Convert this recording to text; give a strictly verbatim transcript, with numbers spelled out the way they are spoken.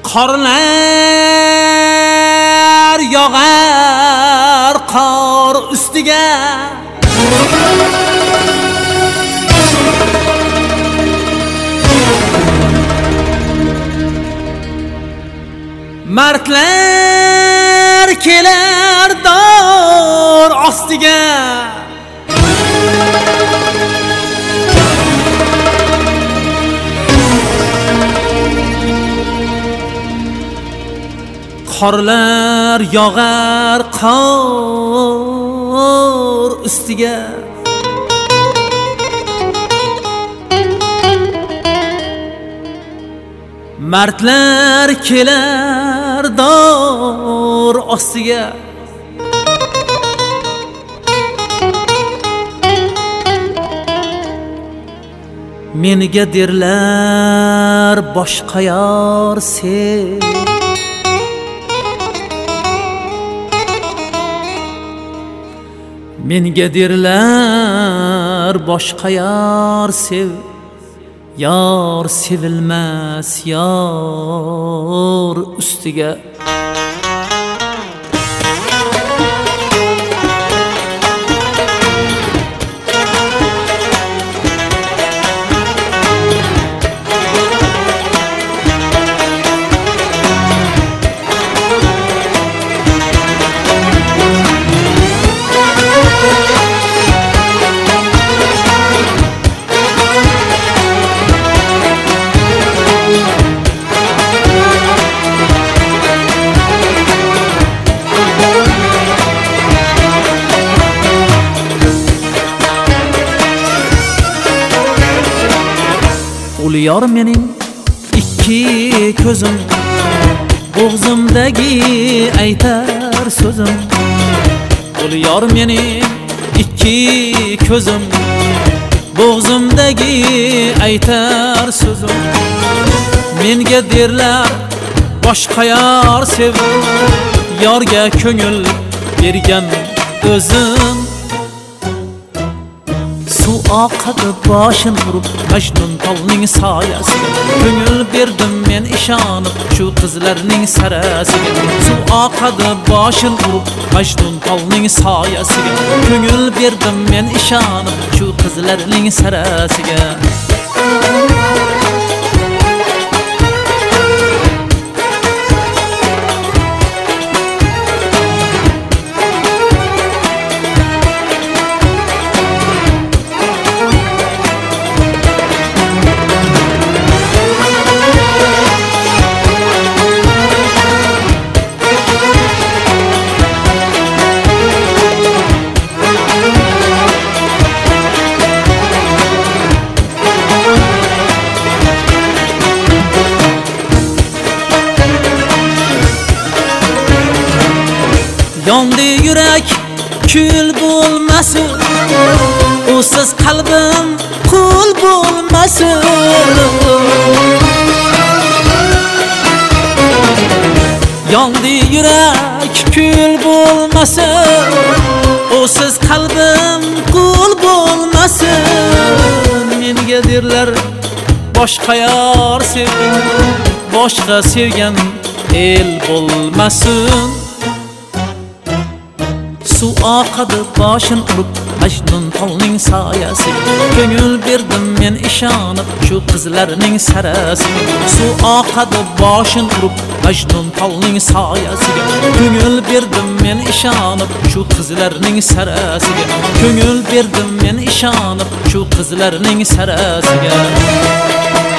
Qorlar yog'ar qor ustiga, Martlar kelar dor ostiga. Qorlar yog'ar qor ustiga, Martlar kelar dor ostiga. Menga derlar boshqa yor sev, Menga derlar boshqa yor sev, yor sevilmas yor ustiga. Uluyor mening ikki ko'zim, bo'g'zimdagi aytar so'zim. Uluyor mening ikki ko'zim, bo'g'zimdagi aytar so'zim. Menga derlar boshqa yor sev, yorga ko'ngil bergan o'zim. Suv oqadi boshim urib Majnun tolning soyasiga, ko'ngil berdim men ishonib shu qizlarning sarasiga. Suv oqadi boshim urib Majnun tolning soyasiga, ko'ngil berdim men ishonib shu qizlarning sarasiga. Yondi yurak kül bo'lmasin, usiz qalbim qul bo'lmasin. Yondi yurak kül bo'lmasin, usiz qalbim qul bo'lmasin. Menga derlar boshqa yor sev, boshqa sevgan el bo'lmasin. Suv oqadi boshim urib Majnun tolning soyasiga, ko'ngil berdim men ishonib shu qizlarning sarasiga. Suv oqadi boshim urib Majnun tolning soyasiga, ko'ngil berdim men ishonib shu qizlarning sarasiga, ko'ngil berdim men ishonib shu qizlarning sarasiga.